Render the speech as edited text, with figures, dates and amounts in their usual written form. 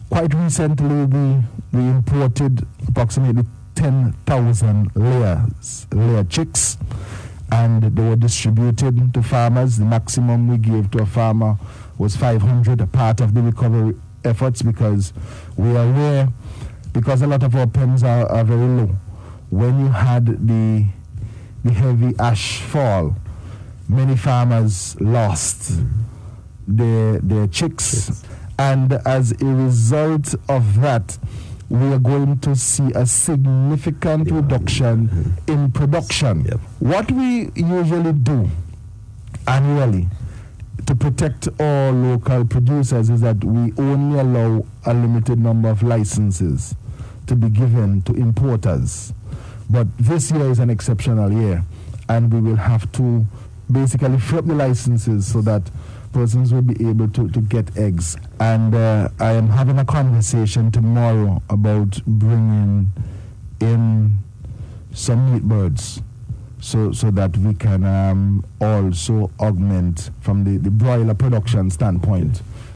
quite recently, we imported approximately 10,000 layer chicks, and they were distributed to farmers. The maximum we gave to a farmer was 500, a part of the recovery efforts, because we are aware, because a lot of our pens are very low. When you had the heavy ash fall, many farmers lost their chicks, and as a result of that, we are going to see a significant reduction in production. What we usually do annually to protect all local producers is that we only allow a limited number of licenses to be given to importers. But this year is an exceptional year, and we will have to basically free up the licenses so that persons will be able to get eggs. And I am having a conversation tomorrow about bringing in some meat birds so that we can also augment from the broiler production standpoint.